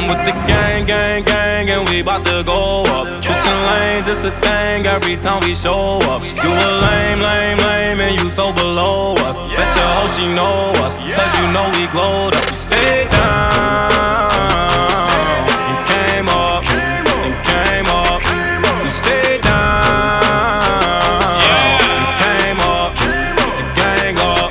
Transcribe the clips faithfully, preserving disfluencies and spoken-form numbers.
I'm with the gang, gang, gang, and we bout to go up. Switching lanes, it's a thing every time we show up. You a lame, lame, lame, and you so below us. Bet your hoe she know us, cause you know we glowed up. We stayed down and came up, and came up. We stayed down and came up, the gang up.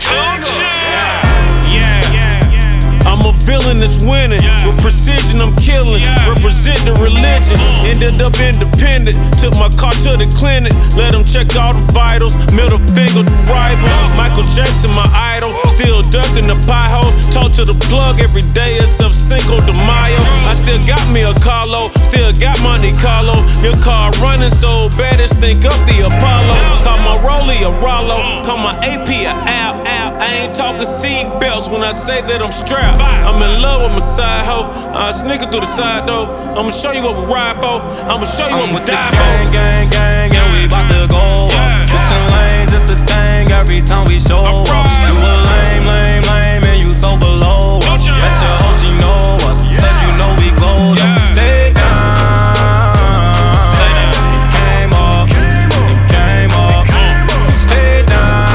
Yeah, I'm a villain that's winning. With precision I'm killing, represent the religion. Ended up independent, took my car to the clinic. Let them check all the vitals, middle finger to rival. Michael Jackson my idol, still ducking the pie holes. Talk to the plug every day except Cinco de Mayo. I still got me a Carlo, still got Monte Carlo. Your car running so bad it's think up the Apollo. Call my Rollie a Rollo, call my A P a Al. I ain't talking seat belts when I say that I'm strapped. I'm in love with my side hoe, I sneak it through the side door. I'ma show you what we ride for, I'ma show you I'm what with we the die gang, for. gang, gang, and we bout to go up. Switching lanes, it's a thing every time we show up. You a lame, lame, lame, and you so below us. Bet your hoe she know us, cause you know we glowed up. Stay down, and came up, and came up. We stayed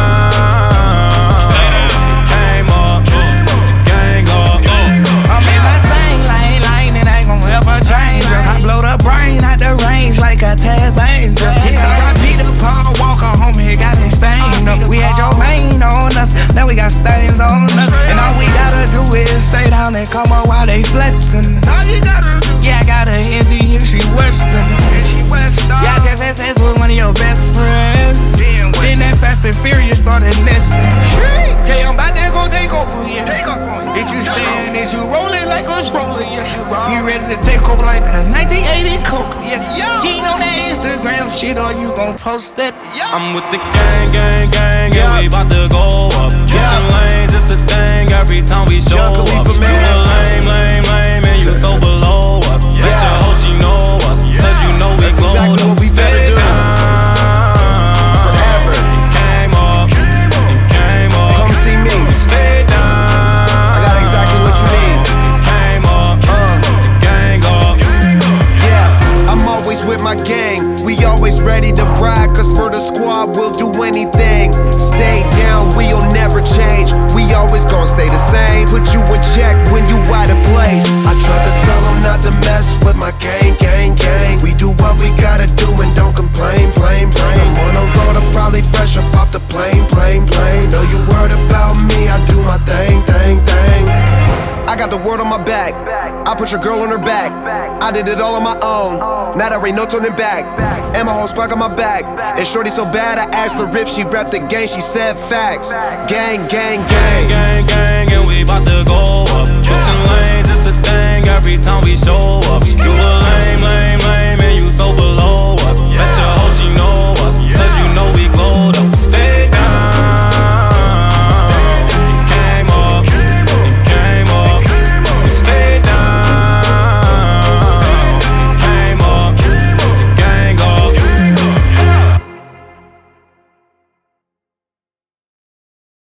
down, and came up, the gang up. I'm in my same lane, lane, and ain't gon' ever change. I blow the brain out the range like a Taz Angel. It's R I P to Paul Walker, homie, got it stained up. We had your main on us, now we got stains on us. And all we gotta do is stay down and come up while they flexin'. Yeah, I got a Indian, she Western. Yeah, I just had sex with one of your best friends. Then that Fast and Furious started nesting. Yeah, I'm about to go take over, yeah. Did you stand? Is you rolling like a stroller? Yes, you ready to take over like the nineteen eighty Coke? Yes, you ain't on that Instagram shit or you gon' post it. I'm with the gang, gang, gang, and we bout to go up. Switching lanes, it's a thing every time we show up. You a lame, lame, lame, and you so below us. Bet your hoe she know us, cause you know we glowed exactly up. what we better do. Forever. And came up, and came up. Come see me. Stay down. I got exactly what you need. And came up, Uh. the gang up. Yeah, I'm always with my gang. We always ready to ride, cause for the squad we'll do anything. Stay down, we'll never change. We always gon' stay the same. Put you in check when you out of place. I tried to tell them not to mess with my gang, gang, gang. We do what we gotta do and don't complain, plain, plain. I'm on the road, I'm probably fresh up off the plane, plane, plane. Know you worried about me, I do my thing, thing, thing. I got the word on my back, I put your girl on her back. I did it all on my own, now there ain't no turning back. And my whole squad got my back. And shorty so bad, I asked her if she rep the gang, she said facts. Gang, gang, gang. Gang, gang, and we bout to go up.